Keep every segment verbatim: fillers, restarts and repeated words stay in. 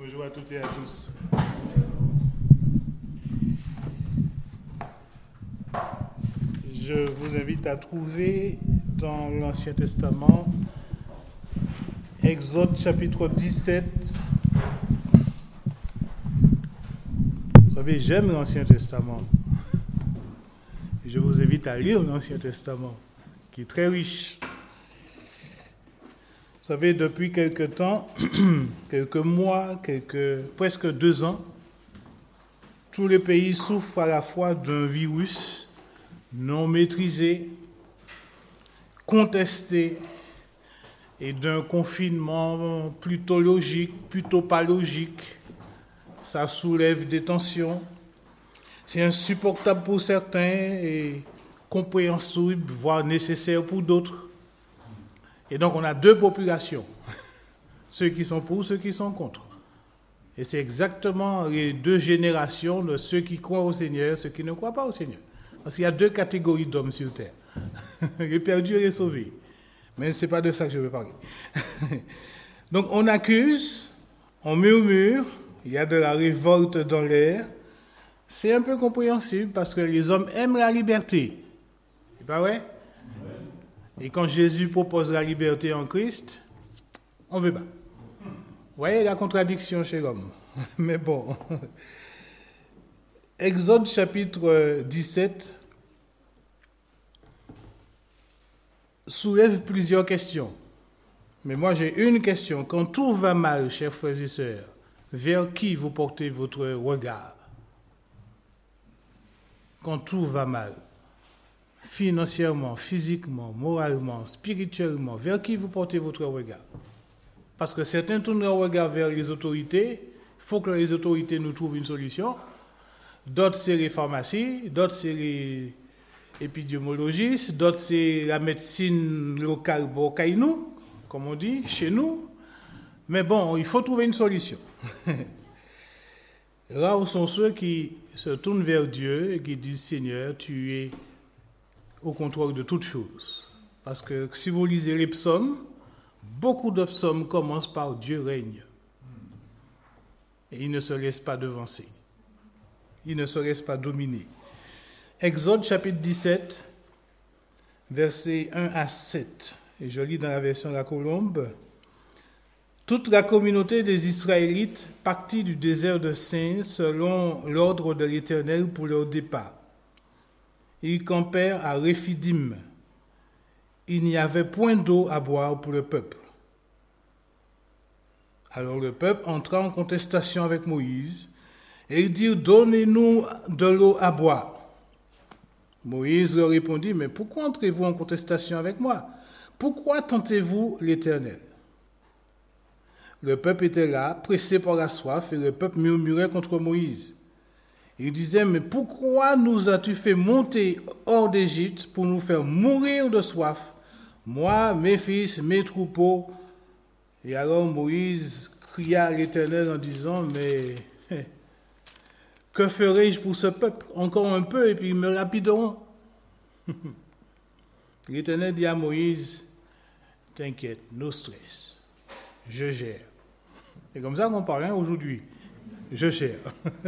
Bonjour à toutes et à tous. Je vous invite à trouver dans l'Ancien Testament Exode chapitre dix-sept. Vous savez, j'aime l'Ancien Testament. Et je vous invite à lire l'Ancien Testament, qui est très riche. Vous savez, depuis quelque temps, quelques mois, quelques, presque deux ans, tous les pays souffrent à la fois d'un virus non maîtrisé, contesté, et d'un confinement plutôt logique, plutôt pas logique. Ça soulève des tensions. C'est insupportable pour certains et compréhensible, voire nécessaire pour d'autres. Et donc, on a deux populations, ceux qui sont pour, ceux qui sont contre. Et c'est exactement les deux générations de ceux qui croient au Seigneur, ceux qui ne croient pas au Seigneur. Parce qu'il y a deux catégories d'hommes sur terre, les perdus et les sauvés. Mais ce n'est pas de ça que je veux parler. Donc, on accuse, on murmure, il y a de la révolte dans l'air. C'est un peu compréhensible parce que les hommes aiment la liberté. C'est pas vrai? Et quand Jésus propose la liberté en Christ, on ne veut pas. Vous voyez la contradiction chez l'homme. Mais bon. Exode chapitre dix-sept soulève plusieurs questions. Mais moi j'ai une question. Quand tout va mal, chers frères et sœurs, vers qui vous portez votre regard? Quand tout va mal, financièrement, physiquement, moralement, spirituellement, vers qui vous portez votre regard? Parce que certains tournent leur regard vers les autorités, il faut que les autorités nous trouvent une solution. D'autres, c'est les pharmacies, d'autres, c'est les épidémiologistes, d'autres, c'est la médecine locale Bokaïnou, comme on dit, chez nous. Mais bon, il faut trouver une solution. Là où sont ceux qui se tournent vers Dieu et qui disent, Seigneur, tu es au contrôle de toutes choses. Parce que si vous lisez les psaumes, beaucoup de psaumes commencent par Dieu règne. Et il ne se laisse pas devancer. Il ne se laisse pas dominer. Exode chapitre dix-sept, versets un à sept. Et je lis dans la version de la Colombe. Toute la communauté des Israélites partit du désert de Sin selon l'ordre de l'Éternel pour leur départ. Ils campèrent à Réphidim. Il n'y avait point d'eau à boire pour le peuple. Alors le peuple entra en contestation avec Moïse et ils dirent, donnez-nous de l'eau à boire. Moïse leur répondit, mais pourquoi entrez-vous en contestation avec moi? Pourquoi tentez-vous l'Éternel? Le peuple était là, pressé par la soif, et le peuple murmurait contre Moïse. Il disait, mais pourquoi nous as-tu fait monter hors d'Égypte pour nous faire mourir de soif, moi, mes fils, mes troupeaux? Et alors Moïse cria à l'Éternel en disant, mais que ferai-je pour ce peuple? Encore un peu et puis ils me lapideront. L'Éternel dit à Moïse, t'inquiète, no stress, je gère. C'est comme ça qu'on parle hein, aujourd'hui, je gère.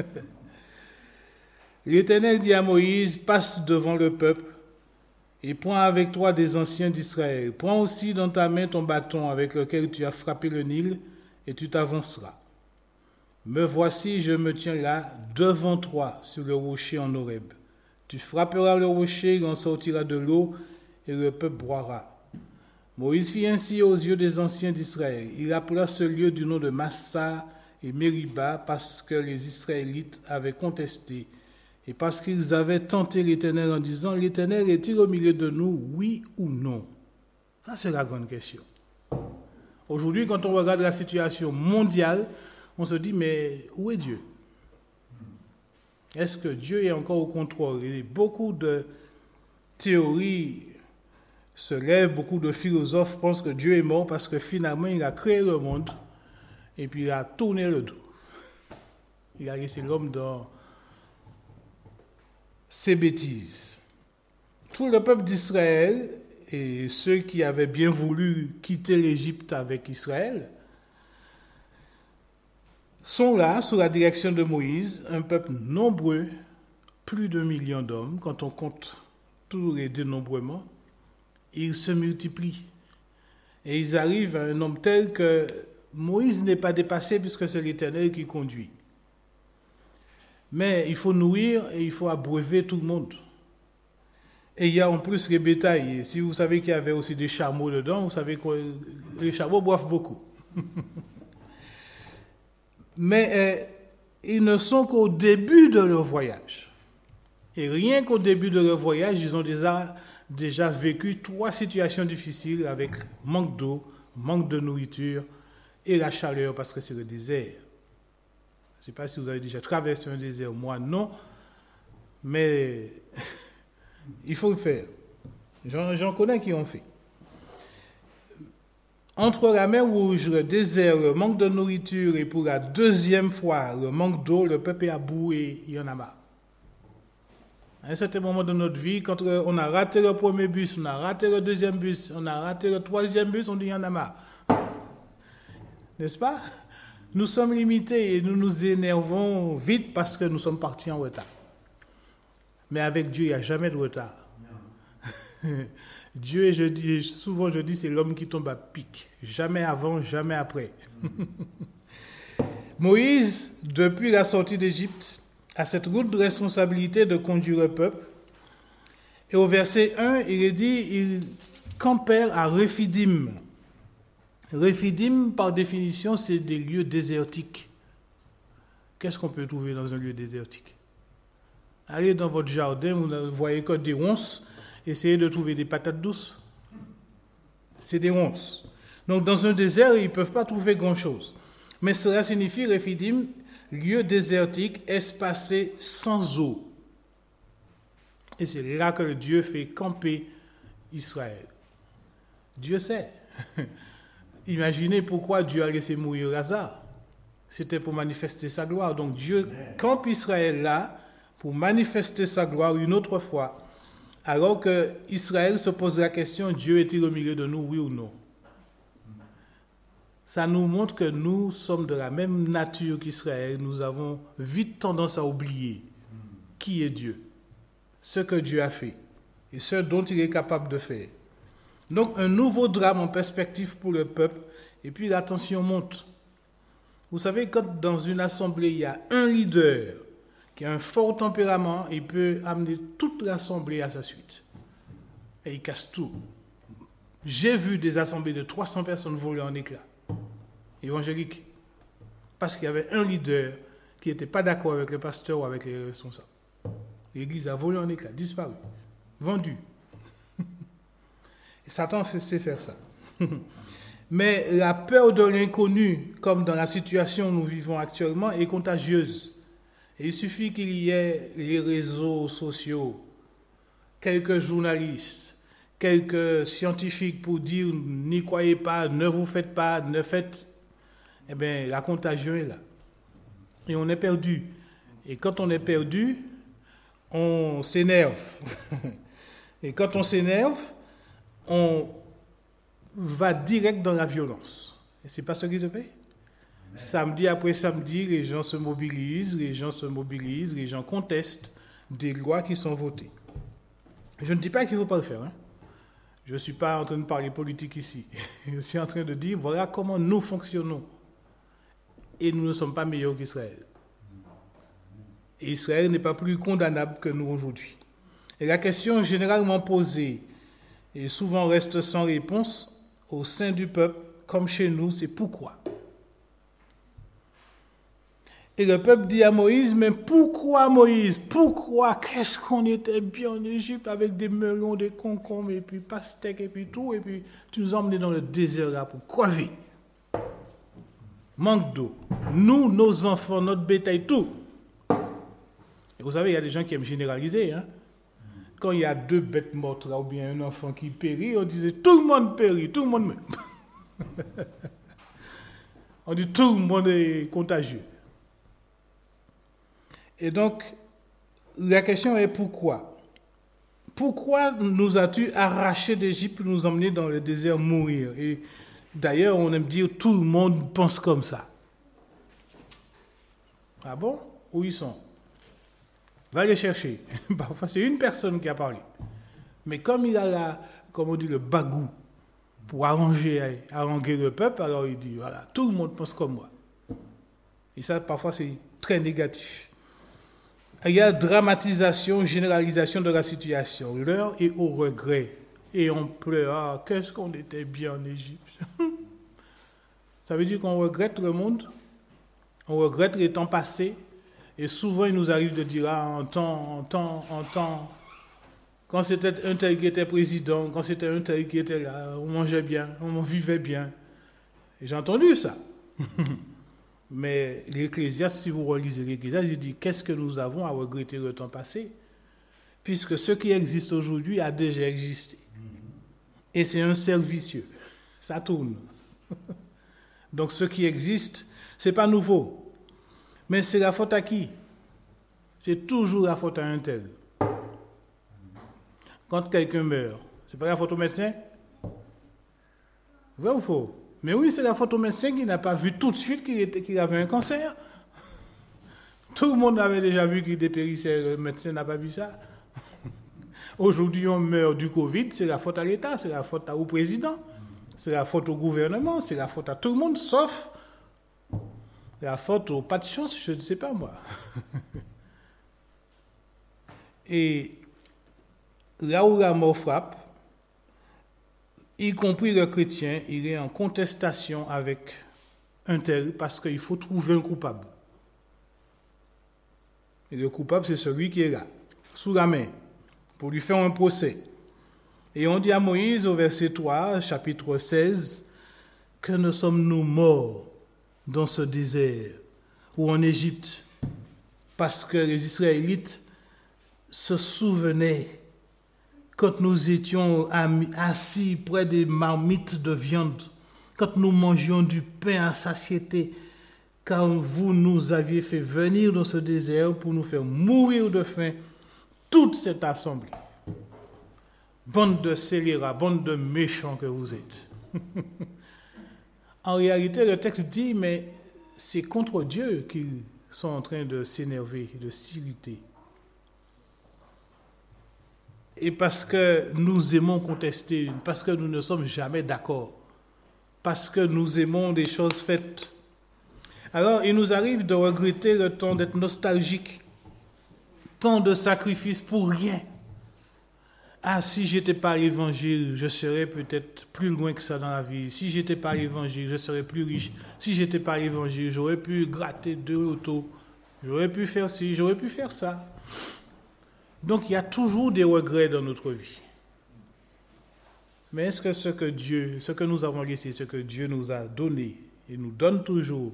L'Éternel dit à Moïse, passe devant le peuple et prends avec toi des anciens d'Israël. Prends aussi dans ta main ton bâton avec lequel tu as frappé le Nil et tu t'avanceras. Me voici, je me tiens là, devant toi, sur le rocher en Horeb. Tu frapperas le rocher, il en sortira de l'eau et le peuple boira. Moïse fit ainsi aux yeux des anciens d'Israël. Il appela ce lieu du nom de Massa et Mériba parce que les Israélites avaient contesté et parce qu'ils avaient tenté l'Éternel en disant, l'Éternel est-il au milieu de nous, oui ou non? Ça, c'est la grande question. Aujourd'hui, quand on regarde la situation mondiale, on se dit, mais où est Dieu? Est-ce que Dieu est encore au contrôle? Et beaucoup de théories se lèvent, beaucoup de philosophes pensent que Dieu est mort parce que finalement, il a créé le monde et puis il a tourné le dos. Il a laissé l'homme dans ses bêtises. Tout le peuple d'Israël et ceux qui avaient bien voulu quitter l'Égypte avec Israël sont là, sous la direction de Moïse, un peuple nombreux, plus d'un million d'hommes, quand on compte tous les dénombrements, ils se multiplient. Et ils arrivent à un nombre tel que Moïse n'est pas dépassé puisque c'est l'Éternel qui conduit. Mais il faut nourrir et il faut abreuver tout le monde. Et il y a en plus les bétails. Et si vous savez qu'il y avait aussi des chameaux dedans, vous savez que les chameaux boivent beaucoup. Mais euh, ils ne sont qu'au début de leur voyage. Et rien qu'au début de leur voyage, ils ont déjà, déjà vécu trois situations difficiles avec manque d'eau, manque de nourriture et la chaleur parce que c'est le désert. Je ne sais pas si vous avez déjà traversé un désert, moi non, mais il faut le faire. J'en, j'en connais qui ont fait. Entre la mer Rouge, le désert, le manque de nourriture et pour la deuxième fois, le manque d'eau, le peuple est à bout et il y en a marre. À un certain moment de notre vie, quand on a raté le premier bus, on a raté le deuxième bus, on a raté le troisième bus, on dit il y en a marre. N'est-ce pas? Nous sommes limités et nous nous énervons vite parce que nous sommes partis en retard. Mais avec Dieu, il n'y a jamais de retard. Dieu, et je dis, souvent je dis, c'est l'homme qui tombe à pic. Jamais avant, jamais après. Moïse, depuis la sortie d'Égypte, a cette lourde responsabilité de conduire le peuple. Et au verset un, il est dit, ils campèrent à Rephidim. Rephidim, par définition, c'est des lieux désertiques. Qu'est-ce qu'on peut trouver dans un lieu désertique? Allez dans votre jardin, vous ne voyez que des ronces, essayez de trouver des patates douces. C'est des ronces. Donc dans un désert, ils ne peuvent pas trouver grand-chose. Mais cela signifie, Rephidim, lieu désertique, espacé, sans eau. Et c'est là que Dieu fait camper Israël. Dieu sait. Imaginez pourquoi Dieu a laissé mourir Lazare. C'était pour manifester sa gloire. Donc Dieu campe Israël là pour manifester sa gloire une autre fois. Alors que Israël se pose la question, Dieu est-il au milieu de nous, oui ou non? Ça nous montre que nous sommes de la même nature qu'Israël. Nous avons vite tendance à oublier qui est Dieu, ce que Dieu a fait et ce dont il est capable de faire. Donc un nouveau drame en perspective pour le peuple et puis la tension monte. Vous savez, quand dans une assemblée, il y a un leader qui a un fort tempérament, il peut amener toute l'assemblée à sa suite. Et il casse tout. J'ai vu des assemblées de trois cents personnes voler en éclats. Évangélique. Parce qu'il y avait un leader qui n'était pas d'accord avec le pasteur ou avec les responsables. L'église a volé en éclats, disparu, vendu. Et Satan sait faire ça. Mais la peur de l'inconnu, comme dans la situation où nous vivons actuellement, est contagieuse. Et il suffit qu'il y ait les réseaux sociaux, quelques journalistes, quelques scientifiques pour dire n'y croyez pas, ne vous faites pas, ne faites. Eh bien, la contagion est là. Et on est perdu. Et quand on est perdu, on s'énerve. Et quand on s'énerve, on va direct dans la violence. Et ce n'est pas ce qui se fait. Samedi après samedi, les gens se mobilisent, les gens se mobilisent, les gens contestent des lois qui sont votées. Je ne dis pas qu'il ne faut pas le faire. Hein. Je ne suis pas en train de parler politique ici. Je suis en train de dire, voilà comment nous fonctionnons. Et nous ne sommes pas meilleurs qu'Israël. Et Israël n'est pas plus condamnable que nous aujourd'hui. Et la question généralement posée, et souvent reste sans réponse, au sein du peuple, comme chez nous, c'est pourquoi. Et le peuple dit à Moïse, mais pourquoi Moïse? Pourquoi? Qu'est-ce qu'on était bien en Égypte avec des melons, des concombres, et puis pastèques, et puis tout, et puis tu nous as emmenés dans le désert là pour crever. Manque d'eau. Nous, nos enfants, notre bétail, tout. Et vous savez, il y a des gens qui aiment généraliser. Hein? Quand il y a deux bêtes mortes là, ou bien un enfant qui périt, on disait tout le monde périt, tout le monde meurt. On dit tout le monde est contagieux. Et donc, la question est pourquoi? Pourquoi nous as-tu arrachés d'Égypte pour nous emmener dans le désert mourir? Et d'ailleurs, on aime dire tout le monde pense comme ça. Ah bon? Où ils sont? Va les chercher. Parfois, c'est une personne qui a parlé. Mais comme il a la, comme on dit, le bagou pour arranger, arranger le peuple, alors il dit, voilà, tout le monde pense comme moi. Et ça, parfois, c'est très négatif. Il y a dramatisation, généralisation de la situation. L'heure est au regret. Et on pleure, ah, qu'est-ce qu'on était bien en Égypte. Ça veut dire qu'on regrette le monde, on regrette les temps passés, et souvent il nous arrive de dire, ah, en temps, en temps, en temps, quand c'était un tel qui était président, quand c'était un tel qui était là, on mangeait bien, on vivait bien. Et j'ai entendu ça. Mais l'Ecclésiaste, si vous relisez l'Ecclésiaste, il dit, qu'est-ce que nous avons à regretter le temps passé? Puisque ce qui existe aujourd'hui a déjà existé. Et c'est un cercle vicieux. Ça tourne. Donc ce qui existe, ce n'est pas nouveau. Mais c'est la faute à qui? C'est toujours la faute à un tel. Quand quelqu'un meurt, c'est pas la faute au médecin? Vrai ou faux? Mais oui, c'est la faute au médecin qui n'a pas vu tout de suite qu'il, était, qu'il avait un cancer. Tout le monde avait déjà vu qu'il dépérissait, le médecin n'a pas vu ça. Aujourd'hui, on meurt du Covid, c'est la faute à l'État, c'est la faute au président, c'est la faute au gouvernement, c'est la faute à tout le monde, sauf la faute au pas de chance, je ne sais pas moi. Et là où la mort frappe, y compris le chrétien, il est en contestation avec un tel parce qu'il faut trouver un coupable. Et le coupable, c'est celui qui est là, sous la main, pour lui faire un procès. Et on dit à Moïse au verset trois, chapitre seize, que ne sommes-nous morts dans ce désert ou en Égypte parce que les Israélites se souvenaient quand nous étions assis près des marmites de viande, quand nous mangions du pain à satiété, car vous nous aviez fait venir dans ce désert pour nous faire mourir de faim, toute cette assemblée. Bande de scélérats, bande de méchants que vous êtes. En réalité, le texte dit, mais c'est contre Dieu qu'ils sont en train de s'énerver, de s'irriter. Et parce que nous aimons contester, parce que nous ne sommes jamais d'accord, parce que nous aimons des choses faites. Alors, il nous arrive de regretter le temps, d'être nostalgique, tant de sacrifices pour rien. Ah, si j'étais pas à l'évangile, je serais peut-être plus loin que ça dans la vie. Si j'étais pas à l'évangile, je serais plus riche. Si j'étais pas à l'évangile, j'aurais pu gratter deux autos. J'aurais pu faire ci, j'aurais pu faire ça. Donc, il y a toujours des regrets dans notre vie. Mais est-ce que ce que Dieu, ce que nous avons laissé, ce que Dieu nous a donné et nous donne toujours,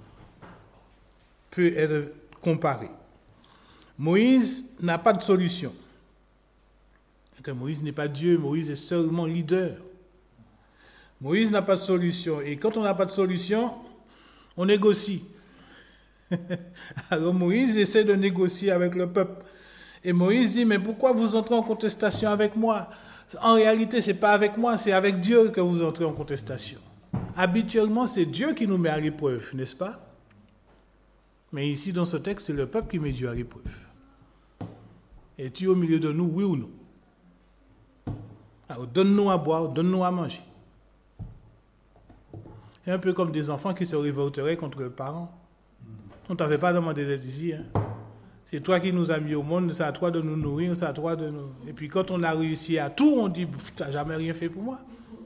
peut être comparé? Moïse n'a pas de solution. Que Moïse n'est pas Dieu, Moïse est seulement leader. Moïse n'a pas de solution. Et quand on n'a pas de solution, on négocie. Alors Moïse essaie de négocier avec le peuple. Et Moïse dit, mais pourquoi vous entrez en contestation avec moi? En réalité, ce n'est pas avec moi, c'est avec Dieu que vous entrez en contestation. Habituellement, c'est Dieu qui nous met à l'épreuve, n'est-ce pas? Mais ici, dans ce texte, c'est le peuple qui met Dieu à l'épreuve. Es-tu au milieu de nous, oui ou non? Alors, donne-nous à boire, donne-nous à manger. C'est un peu comme des enfants qui se révolteraient contre leurs parents. On ne t'avait pas demandé d'être ici. Hein? C'est toi qui nous as mis au monde, c'est à toi de nous nourrir, c'est à toi de nous... Et puis quand on a réussi à tout, on dit, tu n'as jamais rien fait pour moi.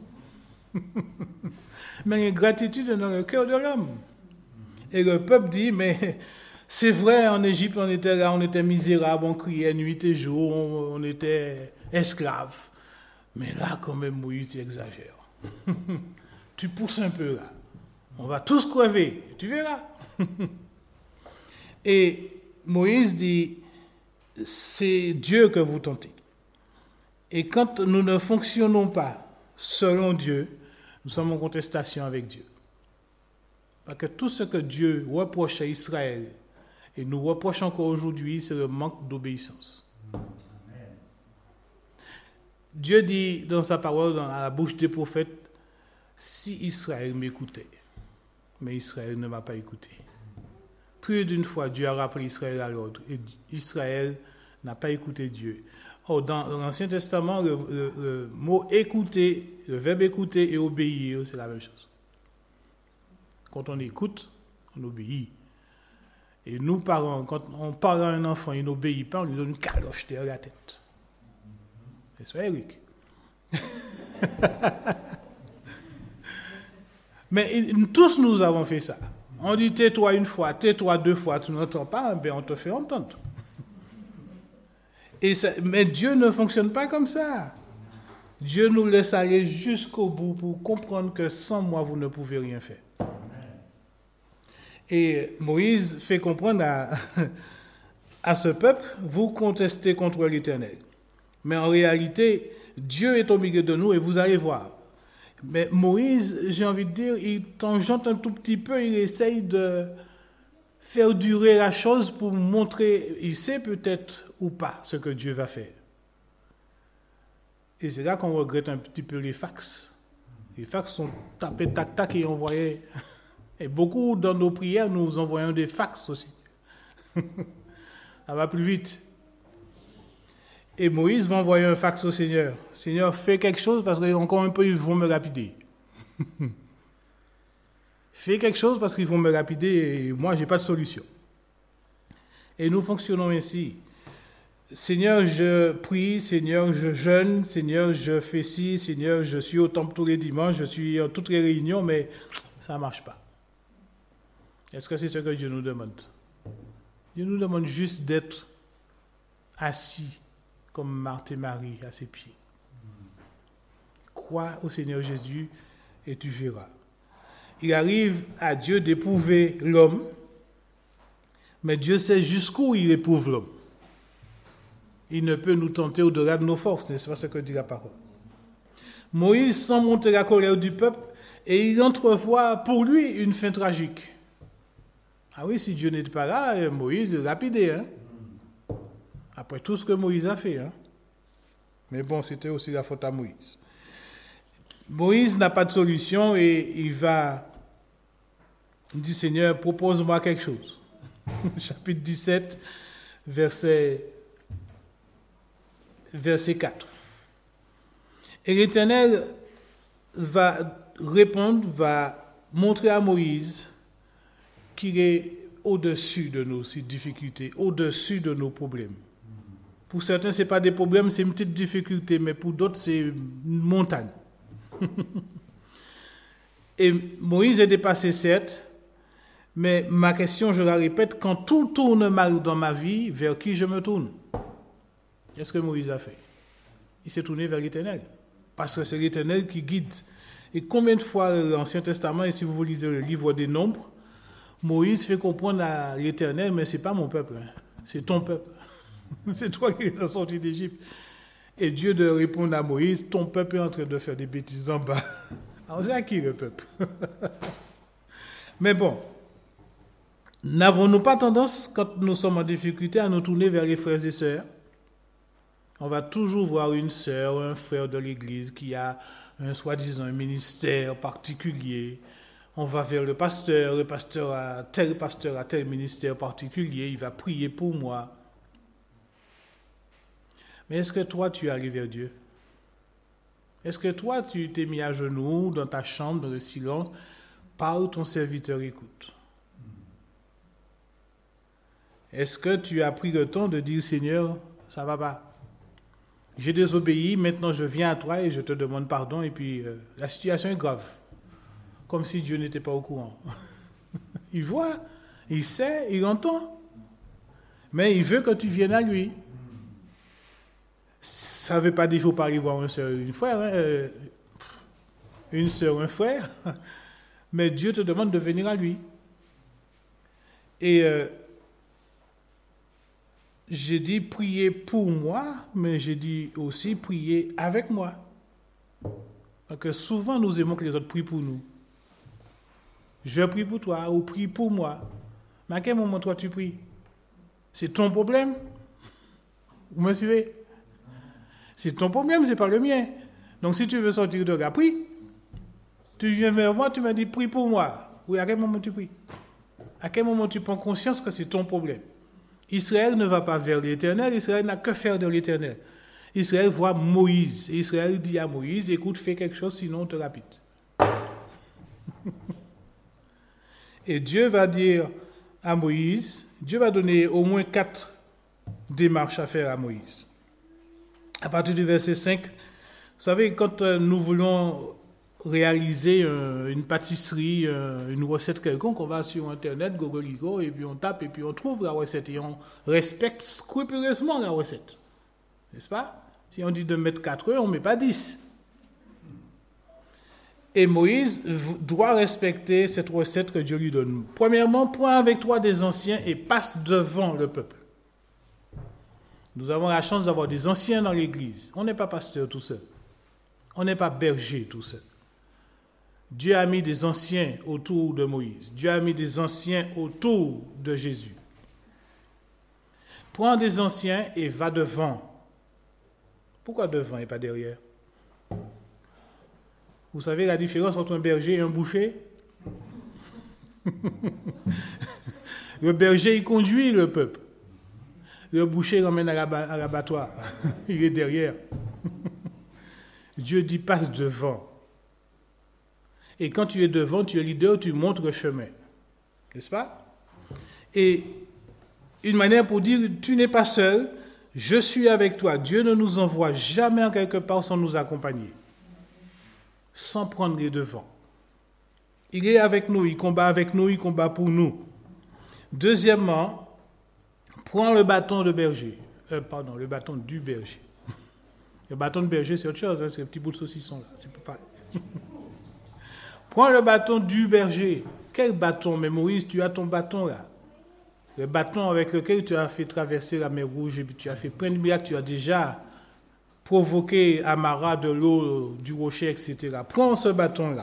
Mais il y a une gratitude dans le cœur de l'homme. Et le peuple dit, mais c'est vrai, en Égypte, on était là, on était misérable, on criait nuit et jour, on, on était esclaves. Mais là, quand même, Moïse, tu exagères. Tu pousses un peu là. On va tous crever. Tu verras. Et Moïse dit, c'est Dieu que vous tentez. Et quand nous ne fonctionnons pas selon Dieu, nous sommes en contestation avec Dieu. Parce que tout ce que Dieu reproche à Israël, et nous reproche encore aujourd'hui, c'est le manque d'obéissance. Dieu dit dans sa parole, dans la bouche des prophètes, si Israël m'écoutait, mais Israël ne m'a pas écouté. Plus d'une fois, Dieu a rappelé Israël à l'ordre. Et Israël n'a pas écouté Dieu. Or, dans l'Ancien Testament, le, le, le mot écouter, le verbe écouter et obéir, c'est la même chose. Quand on écoute, on obéit. Et nous, parents, quand on parle à un enfant, il n'obéit pas, on lui donne une caloche derrière la tête. C'est ça, Eric. Mais tous nous avons fait ça. On dit tais-toi une fois, tais-toi deux fois, tu n'entends pas, ben on te fait entendre. Et ça, mais Dieu ne fonctionne pas comme ça. Dieu nous laisse aller jusqu'au bout pour comprendre que sans moi, vous ne pouvez rien faire. Et Moïse fait comprendre à, à ce peuple, vous contestez contre l'Éternel. Mais en réalité, Dieu est au milieu de nous et vous allez voir. Mais Moïse, j'ai envie de dire, il tangente un tout petit peu, il essaye de faire durer la chose pour montrer, il sait peut-être ou pas ce que Dieu va faire. Et c'est là qu'on regrette un petit peu les fax. Les fax sont tapés tac-tac et envoyés. Et beaucoup dans nos prières, nous envoyons des fax aussi. Ça va plus vite. Et Moïse va envoyer un fax au Seigneur. Seigneur, fais quelque chose parce qu'encore un peu, ils vont me lapider. Fais quelque chose parce qu'ils vont me lapider et moi, je n'ai pas de solution. Et nous fonctionnons ainsi. Seigneur, je prie, Seigneur, je jeûne, Seigneur, je fais ci, Seigneur, je suis au temple tous les dimanches, je suis en toutes les réunions, mais ça ne marche pas. Est-ce que c'est ce que Dieu nous demande? Dieu nous demande juste d'être assis comme Marthe et Marie à ses pieds. Crois au Seigneur Jésus et tu verras. Il arrive à Dieu d'éprouver l'homme, mais Dieu sait jusqu'où il éprouve l'homme. Il ne peut nous tenter au-delà de nos forces, n'est-ce pas ce que dit la parole? Moïse sent monter la colère du peuple et il entrevoit pour lui une fin tragique. Ah oui, si Dieu n'était pas là, Moïse est lapidé, hein? Après tout ce que Moïse a fait. Hein? Mais bon, c'était aussi la faute à Moïse. Moïse n'a pas de solution et il va... Il dit, Seigneur, propose-moi quelque chose. Chapitre dix-sept, verset, verset quatre. Et l'Éternel va répondre, va montrer à Moïse qu'il est au-dessus de nos difficultés, au-dessus de nos problèmes. Pour certains, ce n'est pas des problèmes, c'est une petite difficulté, mais pour d'autres, c'est une montagne. Et Moïse est dépassé, certes, mais ma question, je la répète, quand tout tourne mal dans ma vie, vers qui je me tourne? Qu'est-ce que Moïse a fait? Il s'est tourné vers l'Éternel, parce que c'est l'Éternel qui guide. Et combien de fois l'Ancien Testament, et si vous lisez le livre des Nombres, Moïse fait comprendre à l'Éternel, mais ce n'est pas mon peuple, hein, c'est ton peuple. C'est toi qui es sorti d'Égypte. Et Dieu de répondre à Moïse, ton peuple est en train de faire des bêtises en bas. Alors c'est à qui le peuple? Mais bon, n'avons-nous pas tendance, quand nous sommes en difficulté, à nous tourner vers les frères et sœurs? On va toujours voir une sœur ou un frère de l'Église qui a un soi-disant un ministère particulier. On va vers le pasteur, le pasteur a tel pasteur a tel ministère particulier, il va prier pour moi. Mais est-ce que toi, tu es allé vers Dieu? Est-ce que toi, tu t'es mis à genoux dans ta chambre, dans le silence, parle, ton serviteur écoute? Est-ce que tu as pris le temps de dire, Seigneur, ça va pas? J'ai désobéi, maintenant je viens à toi et je te demande pardon, et puis euh, la situation est grave. Comme si Dieu n'était pas au courant. Il voit, il sait, il entend. Mais il veut que tu viennes à lui. Ça ne veut pas dire qu'il ne faut pas aller voir une soeur une frère, hein, euh, une soeur, un frère, mais Dieu te demande de venir à lui. Et euh, j'ai dit prier pour moi, mais j'ai dit aussi prier avec moi. Parce que souvent nous aimons que les autres prient pour nous. Je prie pour toi ou prie pour moi. Mais à quel moment toi tu pries? C'est ton problème? Vous me suivez? C'est ton problème, ce n'est pas le mien. Donc si tu veux sortir de là, prie. Tu viens vers moi, tu me dis prie pour moi. Oui, à quel moment tu pries? À quel moment tu prends conscience que c'est ton problème? Israël ne va pas vers l'Éternel, Israël n'a que faire de l'Éternel. Israël voit Moïse, et Israël dit à Moïse, écoute, fais quelque chose, sinon on te lapide. Et Dieu va dire à Moïse, Dieu va donner au moins quatre démarches à faire à Moïse. À partir du verset cinq, vous savez, quand nous voulons réaliser une pâtisserie, une recette quelconque, on va sur Internet, Gogoligo, et puis on tape, et puis on trouve la recette, et on respecte scrupuleusement la recette. N'est-ce pas? Si on dit de mettre quatre œufs, on ne met pas dix. Et Moïse doit respecter cette recette que Dieu lui donne. Premièrement, prends avec toi des anciens et passe devant le peuple. Nous avons la chance d'avoir des anciens dans l'église. On n'est pas pasteur tout seul. On n'est pas berger tout seul. Dieu a mis des anciens autour de Moïse. Dieu a mis des anciens autour de Jésus. Prends des anciens et va devant. Pourquoi devant et pas derrière? Vous savez la différence entre un berger et un boucher? Le berger, il conduit le peuple. Le boucher l'emmène à l'abattoir. Il est derrière. Dieu dit passe devant. Et quand tu es devant, tu es leader, tu montres le chemin. N'est-ce pas? Et une manière pour dire, tu n'es pas seul, je suis avec toi. Dieu ne nous envoie jamais en quelque part sans nous accompagner. Sans prendre les devants. Il est avec nous, il combat avec nous, il combat pour nous. Deuxièmement, prends le bâton de berger. Euh, pardon, le bâton du berger. Le bâton de berger, c'est autre chose, hein, c'est le petit bout de saucisson là, c'est pas pareil. Prends le bâton du berger. Quel bâton? Mais Moïse, tu as ton bâton là. Le bâton avec lequel tu as fait traverser la mer Rouge et puis tu as fait plein de miracles, tu as déjà provoqué Amara de l'eau, du rocher, et cetera. Prends ce bâton-là.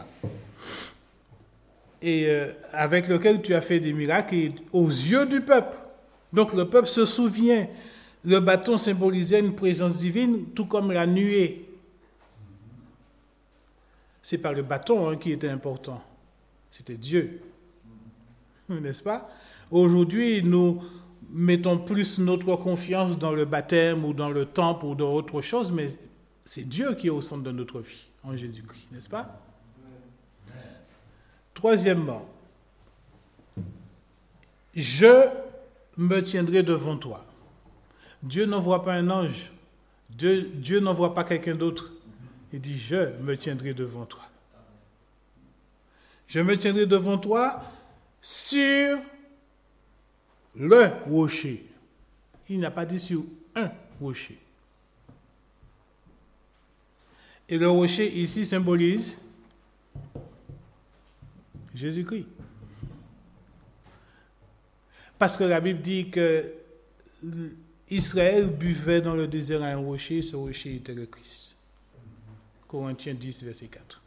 Et euh, avec lequel tu as fait des miracles et aux yeux du peuple. Donc le peuple se souvient. Le bâton symbolisait une présence divine, tout comme la nuée. C'est pas le bâton hein, qui était important. C'était Dieu. N'est-ce pas? Aujourd'hui, nous mettons plus notre confiance dans le baptême ou dans le temple ou dans autre chose, mais c'est Dieu qui est au centre de notre vie, en Jésus-Christ, n'est-ce pas? Troisièmement, je me tiendrai devant toi. Dieu n'envoie pas un ange, Dieu, Dieu n'envoie pas quelqu'un d'autre. Il dit, je me tiendrai devant toi. Je me tiendrai devant toi sur le rocher. Il n'a pas dit sur un rocher. Et le rocher ici symbolise Jésus-Christ. Parce que la Bible dit que Israël buvait dans le désert à un rocher, ce rocher était le Christ. Corinthiens dix, verset quatre.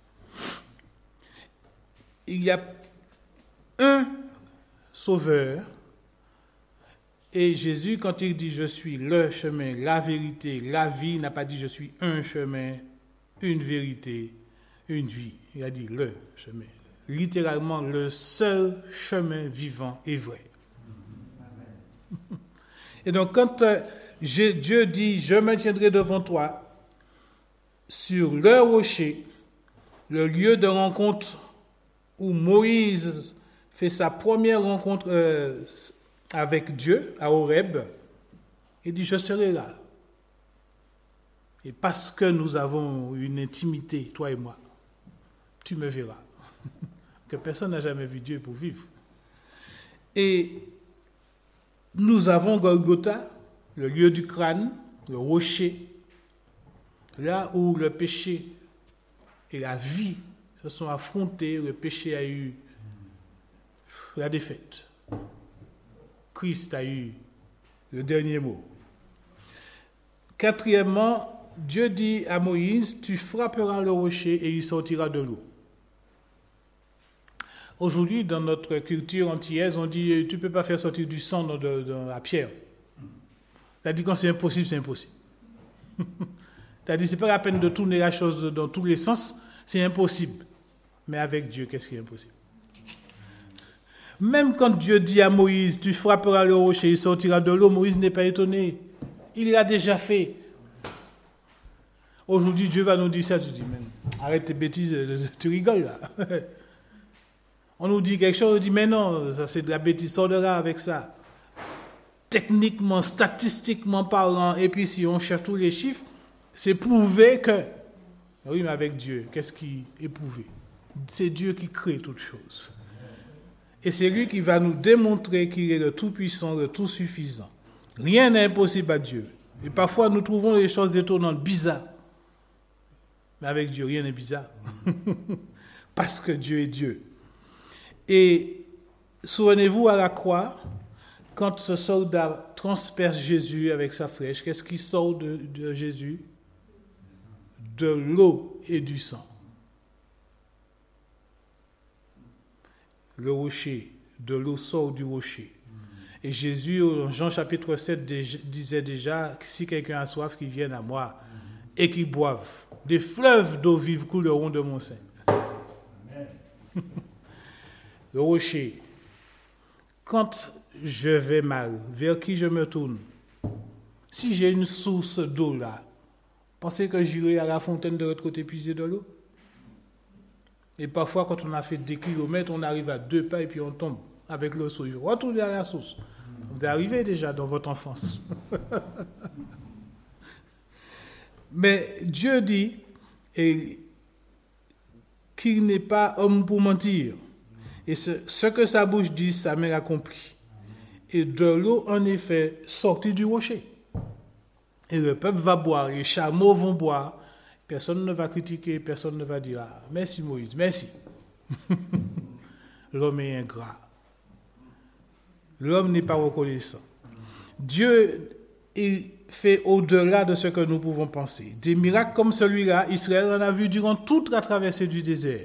Il y a un sauveur. Et Jésus, quand il dit « je suis le chemin, la vérité, la vie », il n'a pas dit « je suis un chemin, une vérité, une vie ». Il a dit « le chemin ». Littéralement, le seul chemin vivant et vrai. Et donc, quand euh, Dieu dit « je me tiendrai devant toi », sur le rocher, le lieu de rencontre où Moïse fait sa première rencontre euh, avec Dieu, à Horeb, il dit, je serai là. Et parce que nous avons une intimité, toi et moi, tu me verras. Que personne n'a jamais vu Dieu pour vivre. Et nous avons Golgotha, le lieu du crâne, le rocher, là où le péché et la vie se sont affrontés, le péché a eu la défaite. Christ a eu le dernier mot. Quatrièmement, Dieu dit à Moïse, tu frapperas le rocher et il sortira de l'eau. Aujourd'hui, dans notre culture antillaise, on dit, tu ne peux pas faire sortir du sang dans, de, dans la pierre. C'est-à-dire quand c'est impossible, c'est impossible. C'est-à-dire c'est pas la peine de tourner la chose dans tous les sens, c'est impossible. Mais avec Dieu, qu'est-ce qui est impossible? Même quand Dieu dit à Moïse, tu frapperas le rocher, il sortira de l'eau, Moïse n'est pas étonné. Il l'a déjà fait. Aujourd'hui, Dieu va nous dire ça, tu dis, mais arrête tes bêtises, tu rigoles là. On nous dit quelque chose, on dit, mais non, ça c'est de la bêtise, sors de là avec ça. Techniquement, statistiquement parlant, et puis si on cherche tous les chiffres, c'est prouvé que... Oui, mais avec Dieu, qu'est-ce qui est prouvé? C'est Dieu qui crée toutes choses. Et c'est lui qui va nous démontrer qu'il est le tout-puissant, le tout-suffisant. Rien n'est impossible à Dieu. Et parfois, nous trouvons des choses étonnantes, bizarres. Mais avec Dieu, rien n'est bizarre. Parce que Dieu est Dieu. Et souvenez-vous à la croix, quand ce soldat transperce Jésus avec sa flèche, qu'est-ce qui sort de, de Jésus? De l'eau et du sang. Le rocher, de l'eau sort du rocher. Et Jésus, en Jean chapitre sept, disait déjà que si quelqu'un a soif, qu'il vienne à moi et qu'il boive. Des fleuves d'eau vive couleront de mon sein. Le rocher. Quand je vais mal, vers qui je me tourne? Si j'ai une source d'eau là, pensez que j'irai à la fontaine de l'autre côté puiser de l'eau? Et parfois, quand on a fait des kilomètres, on arrive à deux pas et puis on tombe avec l'eau sur. Retournez à la source. Vous arrivez déjà dans votre enfance. Mais Dieu dit et, qu'il n'est pas homme pour mentir. Et ce, ce que sa bouche dit, sa main accomplit. Et de l'eau, en effet, sortit du rocher. Et le peuple va boire, les chameaux vont boire. Personne ne va critiquer, personne ne va dire ah, merci Moïse, merci. L'homme est ingrat. L'homme n'est pas reconnaissant. Dieu il fait au-delà de ce que nous pouvons penser. Des miracles comme celui-là, Israël en a vu durant toute la traversée du désert.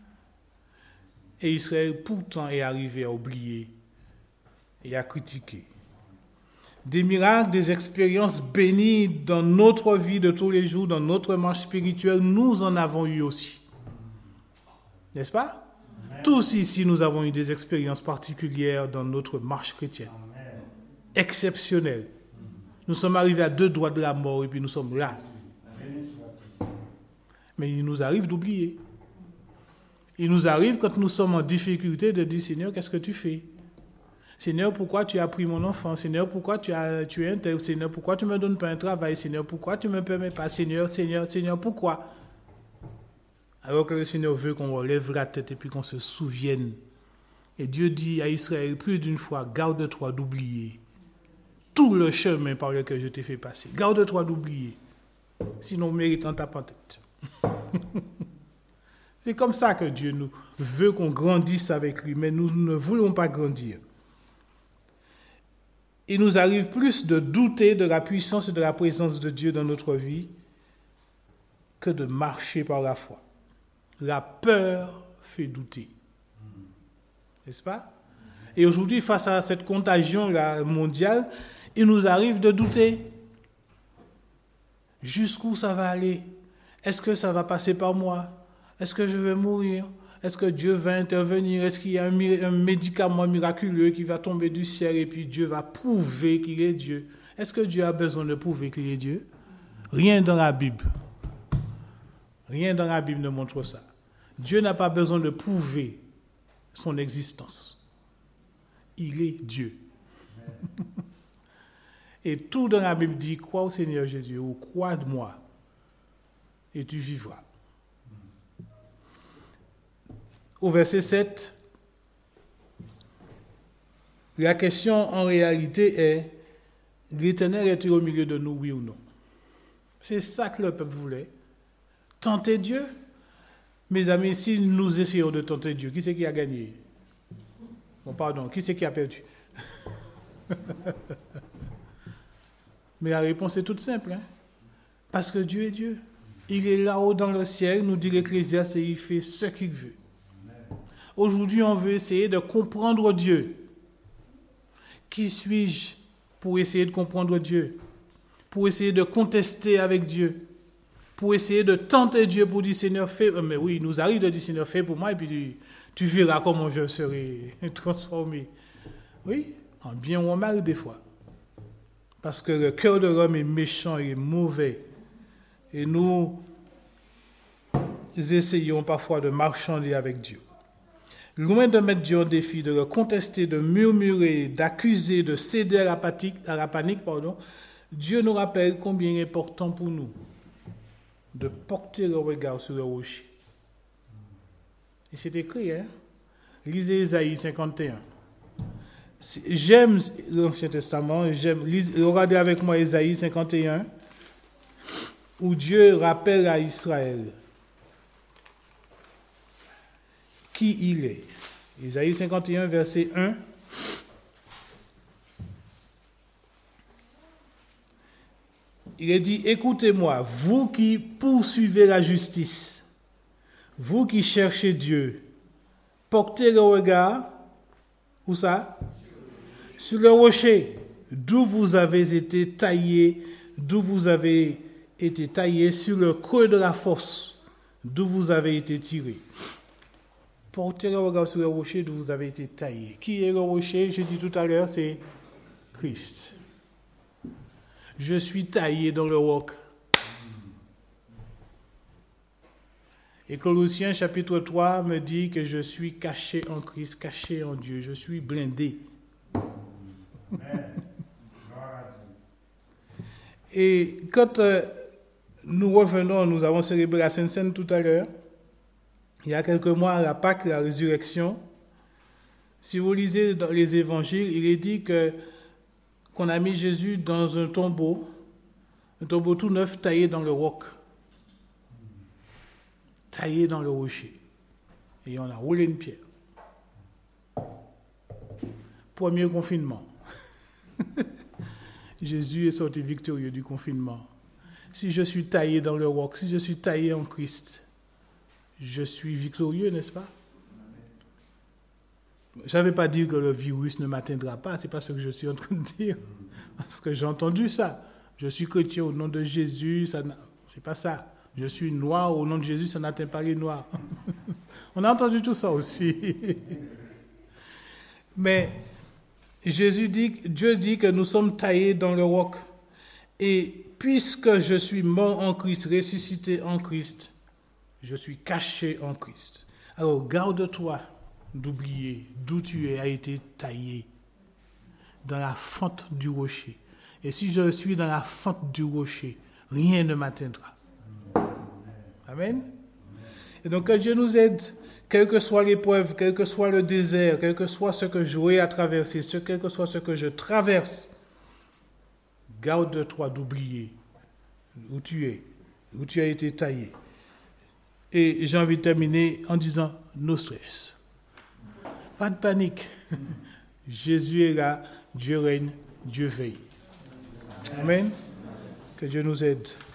Et Israël pourtant est arrivé à oublier et à critiquer. Des miracles, des expériences bénies dans notre vie de tous les jours, dans notre marche spirituelle, nous en avons eu aussi. N'est-ce pas? Amen. Tous ici, nous avons eu des expériences particulières dans notre marche chrétienne. Amen. Exceptionnelles. Nous sommes arrivés à deux doigts de la mort et puis nous sommes là. Amen. Mais il nous arrive d'oublier. Il nous arrive quand nous sommes en difficulté de dire, Seigneur, qu'est-ce que tu fais? Seigneur, pourquoi tu as pris mon enfant? Seigneur, pourquoi tu as tué un tel? Seigneur, pourquoi tu ne me donnes pas un travail? Seigneur, pourquoi tu ne me permets pas? Seigneur, Seigneur, Seigneur, pourquoi? Alors que le Seigneur veut qu'on relève la tête et puis qu'on se souvienne. Et Dieu dit à Israël plus d'une fois, garde-toi d'oublier tout le chemin par lequel je t'ai fait passer. Garde-toi d'oublier. Sinon, méritant ta tête. C'est comme ça que Dieu nous veut qu'on grandisse avec lui, mais nous ne voulons pas grandir. Il nous arrive plus de douter de la puissance et de la présence de Dieu dans notre vie que de marcher par la foi. La peur fait douter. N'est-ce pas? Et aujourd'hui, face à cette contagion-là mondiale, il nous arrive de douter. Jusqu'où ça va aller? Est-ce que ça va passer par moi? Est-ce que je vais mourir? Est-ce que Dieu va intervenir? Est-ce qu'il y a un, un médicament miraculeux qui va tomber du ciel et puis Dieu va prouver qu'il est Dieu? Est-ce que Dieu a besoin de prouver qu'il est Dieu? Rien dans la Bible. Rien dans la Bible ne montre ça. Dieu n'a pas besoin de prouver son existence. Il est Dieu. Et tout dans la Bible dit, crois au Seigneur Jésus ou crois de moi et tu vivras. Au verset sept, la question en réalité est, l'Éternel est-il au milieu de nous, oui ou non? C'est ça que le peuple voulait. Tenter Dieu? Mes amis, si nous essayons de tenter Dieu, qui c'est qui a gagné? Bon, pardon, qui c'est qui a perdu? Mais la réponse est toute simple. Hein? Parce que Dieu est Dieu. Il est là-haut dans le ciel, nous dit l'Ecclésiaste, et il fait ce qu'il veut. Aujourd'hui, on veut essayer de comprendre Dieu. Qui suis-je pour essayer de comprendre Dieu? Pour essayer de contester avec Dieu? pour essayer de tenter Dieu pour dire Seigneur, fais. Mais oui, il nous arrive de dire Seigneur, fais pour moi, et puis tu, tu verras comment je serai transformé. Oui, en bien ou en mal des fois. Parce que le cœur de l'homme est méchant, il est mauvais. Et nous essayons parfois de marchander avec Dieu. Loin de mettre Dieu en défi, de le contester, de murmurer, d'accuser, de céder à la, panique, à la panique, pardon, Dieu nous rappelle combien il est important pour nous de porter le regard sur le rocher. Et c'est écrit, hein? Lisez Ésaïe cinquante et un. J'aime l'Ancien Testament, j'aime, lisez, regardez avec moi Ésaïe cinquante et un, où Dieu rappelle à Israël qui il est. Ésaïe cinquante et un, verset un. Il est dit, écoutez-moi, vous qui poursuivez la justice, vous qui cherchez Dieu, portez le regard, où ça? Sur le rocher, d'où vous avez été taillé, d'où vous avez été taillé sur le creux de la fosse, d'où vous avez été tiré. Portez le regard sur le rocher d'où vous avez été taillé. Qui est le rocher? J'ai dit tout à l'heure, c'est Christ. Je suis taillé dans le roc. Et Colossiens chapitre trois me dit que je suis caché en Christ, caché en Dieu. Je suis blindé. Et quand euh, nous revenons, nous avons célébré la Sainte Seine tout à l'heure, il y a quelques mois, à la Pâque, la résurrection, si vous lisez dans les évangiles, il est dit que, qu'on a mis Jésus dans un tombeau, un tombeau tout neuf taillé dans le roc, taillé dans le rocher. Et on a roulé une pierre. Premier confinement. Jésus est sorti victorieux du confinement. Si je suis taillé dans le roc, si je suis taillé en Christ, je suis victorieux, n'est-ce pas? Je ne vais pas dire que le virus ne m'atteindra pas, ce n'est pas ce que je suis en train de dire. Parce que j'ai entendu ça. Je suis chrétien au nom de Jésus, ça n'a... c'est pas ça. Je suis noir au nom de Jésus, ça n'atteint pas les noirs. On a entendu tout ça aussi. Mais Jésus dit, Dieu dit que nous sommes taillés dans le roc. Et puisque je suis mort en Christ, ressuscité en Christ, je suis caché en Christ. Alors garde-toi d'oublier d'où tu es, a été taillé, dans la fente du rocher. Et si je suis dans la fente du rocher, rien ne m'atteindra. Amen. Et donc que Dieu nous aide, quelle que soit l'épreuve, quel que soit le désert, quel que soit ce que j'aurai à traverser, ce, quel que soit ce que je traverse, garde-toi d'oublier où tu es, où tu as été taillé. Et j'ai envie de terminer en disant, no stress. Pas de panique. Jésus est là, Dieu règne, Dieu veille. Amen. Que Dieu nous aide.